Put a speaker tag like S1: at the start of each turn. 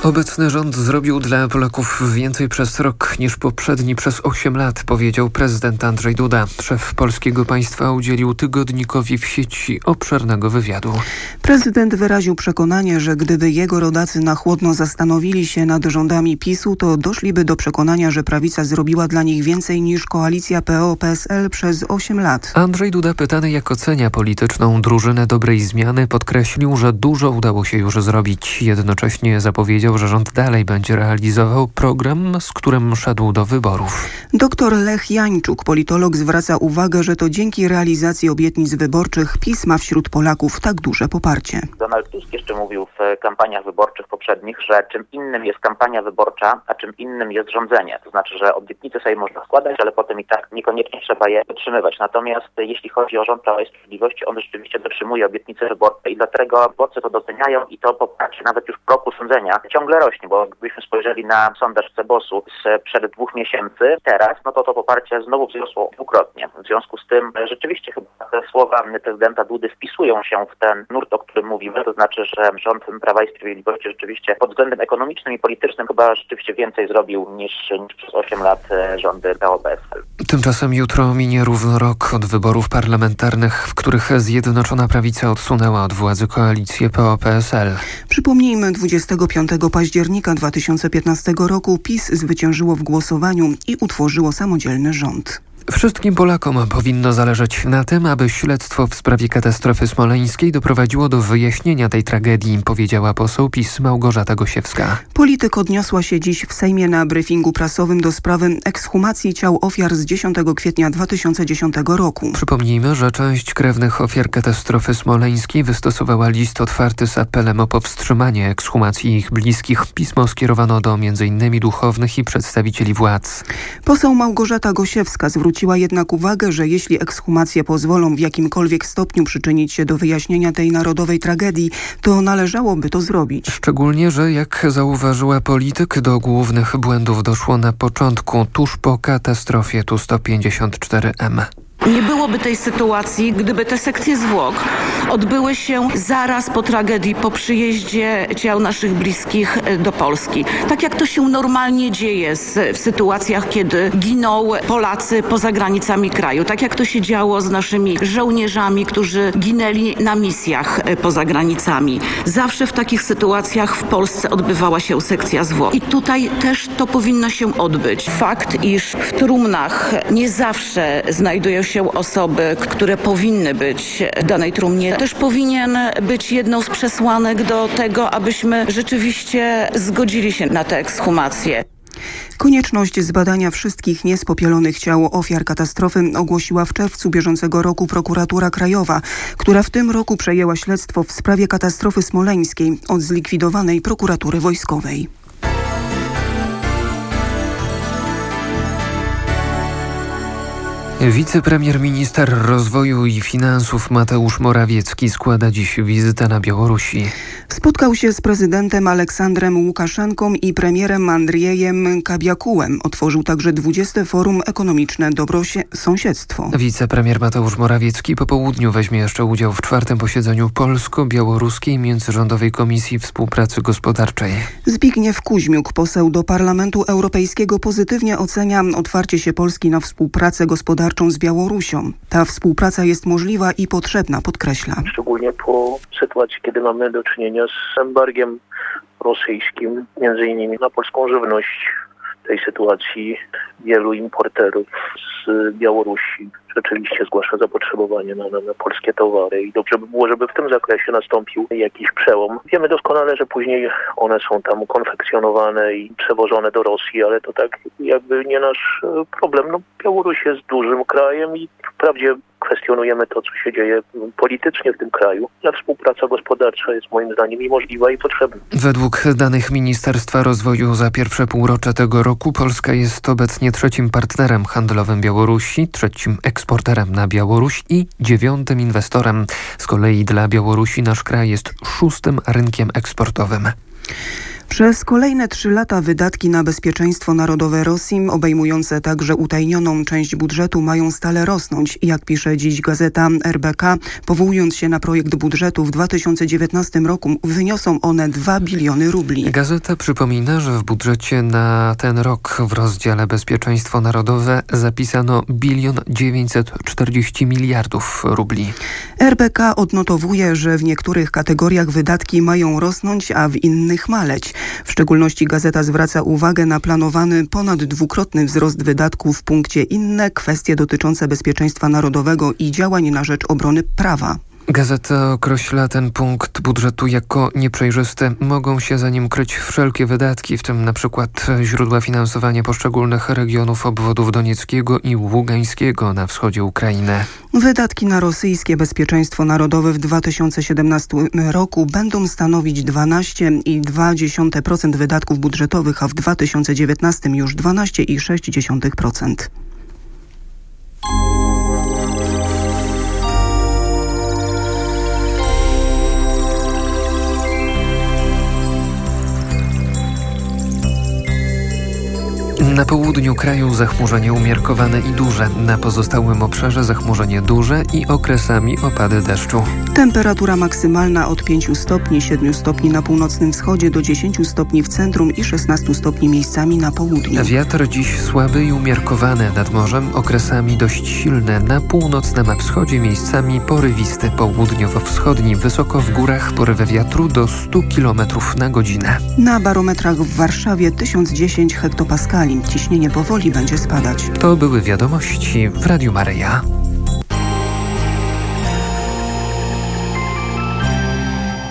S1: Obecny rząd zrobił dla Polaków więcej przez rok niż poprzedni przez 8 lat, powiedział prezydent Andrzej Duda. Szef polskiego państwa udzielił tygodnikowi w sieci obszernego wywiadu.
S2: Prezydent wyraził przekonanie, że gdyby jego rodacy na chłodno zastanowili się nad rządami PiS-u, to doszliby do przekonania, że prawica zrobiła dla nich więcej niż koalicja PO-PSL przez 8 lat.
S1: Andrzej Duda, pytany jak ocenia polityczną drużynę dobrej zmiany, podkreślił, że dużo udało się już zrobić. Jednocześnie zapowiedział, że rząd dalej będzie realizował program, z którym szedł do wyborów.
S2: Doktor Lech Jańczuk, politolog, zwraca uwagę, że to dzięki realizacji obietnic wyborczych PiS ma wśród Polaków tak duże poparcie.
S3: Donald Tusk jeszcze mówił w kampaniach wyborczych poprzednich, że czym innym jest kampania wyborcza, a czym innym jest rządzenie. To znaczy, że obietnice sobie można składać, ale potem i tak niekoniecznie trzeba je dotrzymywać. Natomiast jeśli chodzi o rząd Prawa i Sprawiedliwości, on rzeczywiście dotrzymuje obietnice wyborcze i dlatego wyborcy to doceniają i to poparcie nawet już w roku sądzenia ciągle rośnie, bo gdybyśmy spojrzeli na sondaż CBOS-u sprzed 2 miesięcy, teraz, no to poparcie znowu wzrosło dwukrotnie. W związku z tym rzeczywiście chyba te słowa prezydenta Dudy wpisują się w ten nurt, o którym mówimy, to znaczy, że rząd Prawa i Sprawiedliwości rzeczywiście pod względem ekonomicznym i politycznym chyba rzeczywiście więcej zrobił niż przez 8 lat rządy PO-PSL.
S1: Tymczasem jutro minie równo rok od wyborów parlamentarnych, w których Zjednoczona Prawica odsunęła od władzy koalicję PO-PSL.
S2: Przypomnijmy, 25 października 2015 roku PiS zwyciężyło w głosowaniu i utworzyło samodzielny rząd.
S1: Wszystkim Polakom powinno zależeć na tym, aby śledztwo w sprawie katastrofy smoleńskiej doprowadziło do wyjaśnienia tej tragedii, powiedziała poseł PiS Małgorzata Gosiewska.
S2: Polityk odniosła się dziś w Sejmie na briefingu prasowym do sprawy ekshumacji ciał ofiar z 10 kwietnia 2010 roku.
S1: Przypomnijmy, że część krewnych ofiar katastrofy smoleńskiej wystosowała list otwarty z apelem o powstrzymanie ekshumacji ich bliskich. Pismo skierowano do m.in. duchownych i przedstawicieli władz.
S2: Poseł Małgorzata Gosiewska zwróciła jednak uwagę, że jeśli ekshumacje pozwolą w jakimkolwiek stopniu przyczynić się do wyjaśnienia tej narodowej tragedii, to należałoby to zrobić.
S1: Szczególnie, że jak zauważyła polityk, do głównych błędów doszło na początku, tuż po katastrofie Tu-154M.
S4: Nie byłoby tej sytuacji, gdyby te sekcje zwłok odbyły się zaraz po tragedii, po przyjeździe ciał naszych bliskich do Polski. Tak jak to się normalnie dzieje w sytuacjach, kiedy giną Polacy poza granicami kraju. Tak jak to się działo z naszymi żołnierzami, którzy ginęli na misjach poza granicami. Zawsze w takich sytuacjach w Polsce odbywała się sekcja zwłok. I tutaj też to powinno się odbyć. Fakt, iż w trumnach nie zawsze znajdują się osoby, które powinny być w danej trumnie, też powinien być jedną z przesłanek do tego, abyśmy rzeczywiście zgodzili się na tę ekshumację.
S2: Konieczność zbadania wszystkich niespopielonych ciał ofiar katastrofy ogłosiła w czerwcu bieżącego roku Prokuratura Krajowa, która w tym roku przejęła śledztwo w sprawie katastrofy smoleńskiej od zlikwidowanej prokuratury wojskowej.
S1: Wicepremier-minister rozwoju i finansów Mateusz Morawiecki składa dziś wizytę na Białorusi.
S2: Spotkał się z prezydentem Aleksandrem Łukaszenką i premierem Andriejem Kabiakułem. Otworzył także 20. Forum Ekonomiczne Dobrosąsiedztwo.
S1: Wicepremier Mateusz Morawiecki po południu weźmie jeszcze udział w 4. posiedzeniu Polsko-Białoruskiej Międzyrządowej Komisji Współpracy Gospodarczej.
S2: Zbigniew Kuźmiuk, poseł do Parlamentu Europejskiego, pozytywnie ocenia otwarcie się Polski na współpracę gospodarczą z Białorusią. Ta współpraca jest możliwa i potrzebna, podkreśla.
S5: Szczególnie po sytuacji, kiedy mamy do czynienia z embargiem rosyjskim, między innymi na polską żywność. W tej sytuacji wielu importerów z Białorusi rzeczywiście zgłasza zapotrzebowanie na polskie towary i dobrze by było, żeby w tym zakresie nastąpił jakiś przełom. Wiemy doskonale, że później one są tam konfekcjonowane i przewożone do Rosji, ale to tak jakby nie nasz problem. Białoruś jest dużym krajem i wprawdzie kwestionujemy to, co się dzieje politycznie w tym kraju, ale współpraca gospodarcza jest moim zdaniem i możliwa i potrzebna.
S1: Według danych Ministerstwa Rozwoju za pierwsze półrocze tego roku Polska jest obecnie 3. partnerem handlowym Białorusi, 3. eksporterem na Białoruś i 9. inwestorem. Z kolei dla Białorusi nasz kraj jest 6. rynkiem eksportowym.
S2: Przez kolejne 3 lata wydatki na bezpieczeństwo narodowe Rosji, obejmujące także utajnioną część budżetu, mają stale rosnąć. Jak pisze dziś gazeta RBK, powołując się na projekt budżetu w 2019 roku, wyniosą one 2 biliony rubli.
S1: Gazeta przypomina, że w budżecie na ten rok w rozdziale Bezpieczeństwo Narodowe zapisano 1 940 miliardów rubli.
S2: RBK odnotowuje, że w niektórych kategoriach wydatki mają rosnąć, a w innych maleć. W szczególności gazeta zwraca uwagę na planowany ponad 2-krotny wzrost wydatków w punkcie inne, kwestie dotyczące bezpieczeństwa narodowego i działań na rzecz obrony prawa.
S1: Gazeta określa ten punkt budżetu jako nieprzejrzysty. Mogą się za nim kryć wszelkie wydatki, w tym na przykład źródła finansowania poszczególnych regionów obwodów donieckiego i ługańskiego na wschodzie Ukrainy.
S2: Wydatki na rosyjskie bezpieczeństwo narodowe w 2017 roku będą stanowić 12,2% wydatków budżetowych, a w 2019 już 12,6%.
S1: Na południu kraju zachmurzenie umiarkowane i duże. Na pozostałym obszarze zachmurzenie duże i okresami opady deszczu.
S2: Temperatura maksymalna od 5 stopni, 7 stopni na północnym wschodzie do 10 stopni w centrum i 16 stopni miejscami na południu.
S1: Wiatr dziś słaby i umiarkowany nad morzem, okresami dość silny. Na północnym wschodzie miejscami porywisty, południowo-wschodni, wysoko w górach porywy wiatru do 100 km na godzinę.
S2: Na barometrach w Warszawie 1010 hektopaskali. Ciśnienie powoli będzie spadać.
S1: To były wiadomości w Radiu Maryja.